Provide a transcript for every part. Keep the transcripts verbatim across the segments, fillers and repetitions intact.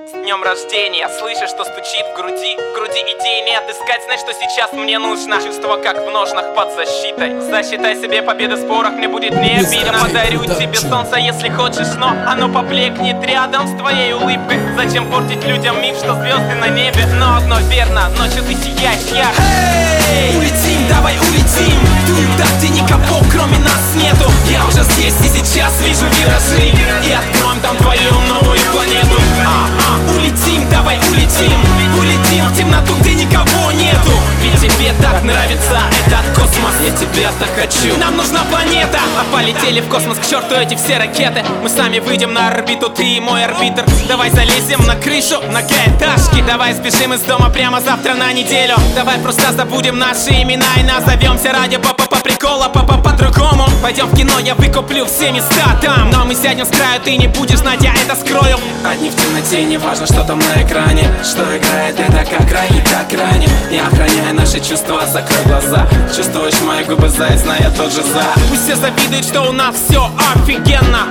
С днем рождения, слышишь, что стучит в груди. В груди идей не отыскать, знай, что сейчас мне нужно. Чувство как в ножнах под защитой. Засчитай себе победы в спорах, мне будет не обидно. Подарю тебе солнце, если хочешь, но оно поблекнет рядом с твоей улыбкой. Зачем портить людям миф, что звезды на небе? Но одно верно, ночью ты сияешь ярко. Эй, улетим, давай улетим туда, где никого кроме нас нету. Я уже здесь и сейчас вижу виражи, и откроем там твою новую планету. а, а, Улетим, давай улетим, улетим в темноту, где никого нету. Ведь тебе так нравится этот космос, я тебя так хочу. Нам нужна планета. А полетели в космос, к черту эти все ракеты. Мы сами выйдем на орбиту, ты и мой арбитр. Давай залезем на крышу многоэтажки. Давай сбежим из дома прямо завтра на неделю. Давай просто забудем наши имена и назовемся ради папа по прикола, папа по-другому. Пойдем в кино, я выкуплю все места там. Но мы сядем с краю, ты не будешь знать, я это скрою. Одни в темноте, не важно, что там на экране. Что играет, это как ранит, как ранит. Я охраняю наши чувства, закрой глаза. Чувствуешь мои губы, заяц, но я тот же за. Пусть все завидуют, что у нас все офигенно.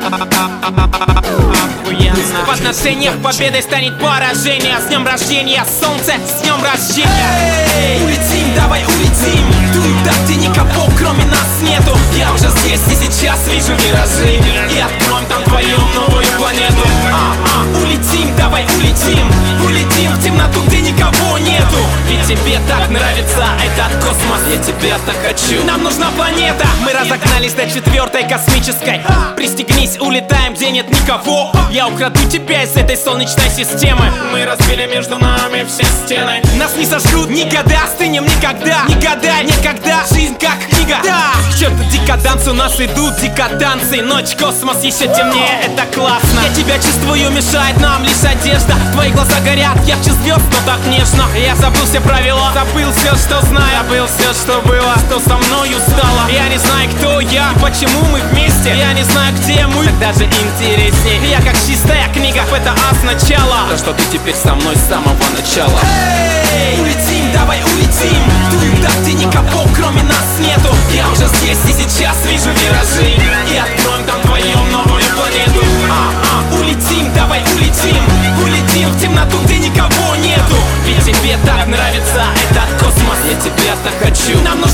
В отношениях победой станет поражение. С днем рождения, солнце, с днем рождения. Эй, улетим, давай улетим туда, где никого кроме нас нету. Я уже здесь и сейчас вижу виражи, и откроем там твою новую планету. а, а, Улетим, давай улетим, улетим в темноту, где никого нету. Ведь тебе так нравится этот космос, я тебя так хочу. Нам нужна планета. Мы разогнались до четвертой космической. Пристегнись, улетаем, где нет никого. Я украду тебя из этой солнечной системы. Мы разбили между нами все стены. Нас не сожгут никогда, стынем никогда. Никогда, никогда, жизнь как книга. Да, к черту декаданс, у нас идут декадансы. Ночь, космос, еще темнее, это классно. Я тебя чувствую, мешает нам лишь одежда. Твои глаза горят, ярче звезд, но так нежно. Я забыл все правила, забыл все, что знаю. Забыл все, что было, что со мною стало. Я не знаю, кто я, почему мы вместе. Я не знаю, где мы, так даже интересней. Я как чистая книга, это означало то, что ты теперь со мной с самого начала. Эй, улетим, давай улетим туда, где никого кроме нас нету. Я уже здесь и сейчас вижу виражи, и откроем там твою новую планету. а, а, Улетим, давай улетим, улетим в темноту, где никого нету. Ведь тебе так нравится этот космос, я тебя так хочу. Нам нужно